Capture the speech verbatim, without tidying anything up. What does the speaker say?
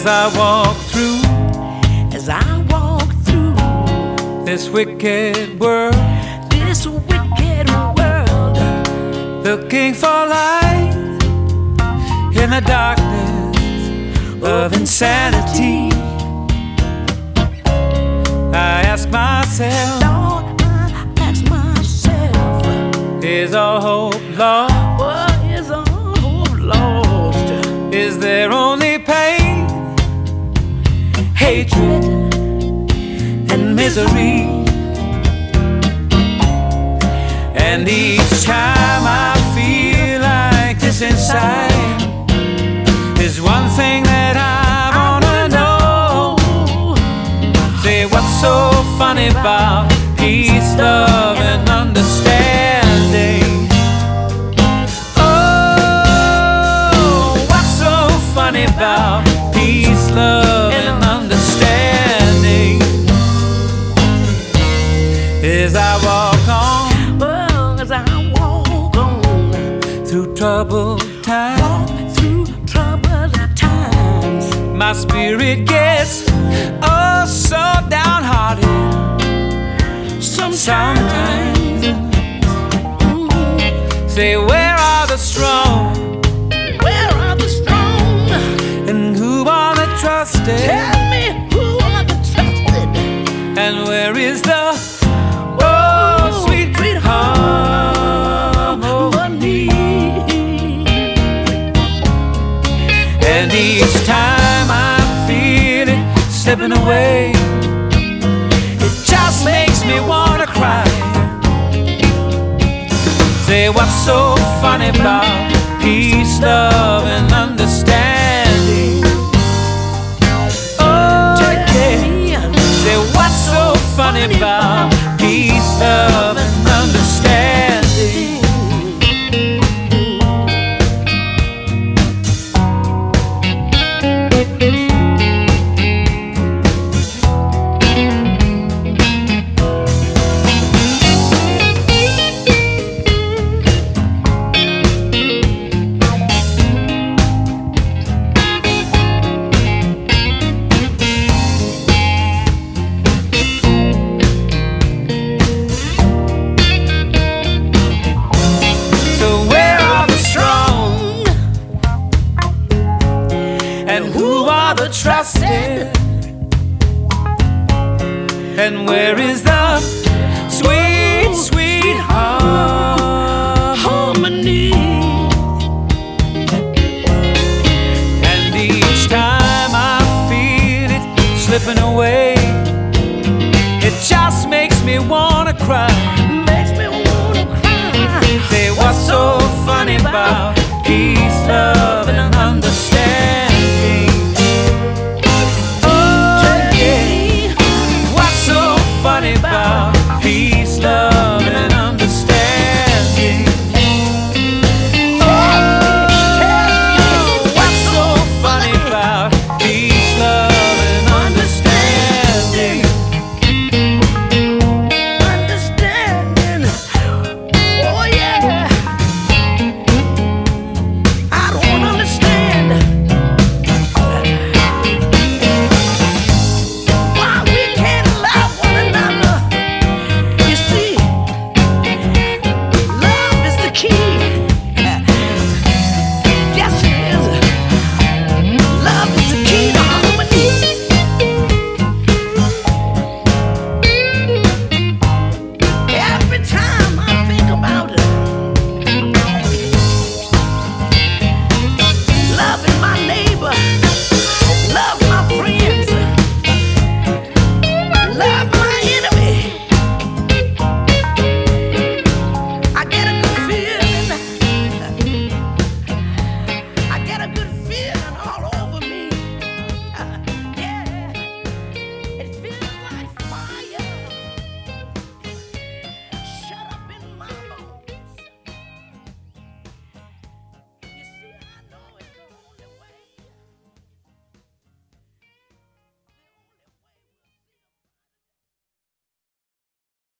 As I walk through, as I walk through this wicked world, this wicked world, looking for light in the darkness of insanity, I ask myself, Lord, I ask myself, is all hope lost? what is all hope lost? Is there only pain, hatred, and misery? And each time I feel like this inside, there's one thing that I wanna know. Say, what's so funny about peace, love, and understanding? Oh, what's so funny about peace, love, and understanding? As I walk on, well, as I walk on through troubled times, walk through troubled times, my spirit gets oh so downhearted. sometimes, mm, Say, where are the strong? where are the strong? And who are the trusted? Tell me who are the trusted? And where is the oh sweet sweet harmony? And each time I feel it slipping away, it just makes me wanna cry. Say, what's so funny about peace, love, and understanding? Oh yeah. Say, what's so funny about peace, love, and understanding? And who are the trusted? And where is the sweet, sweet harmony? And each time I feel it slipping away, it just makes me wanna cry. Makes me wanna cry. Say, what's so funny about peace, love, and understanding?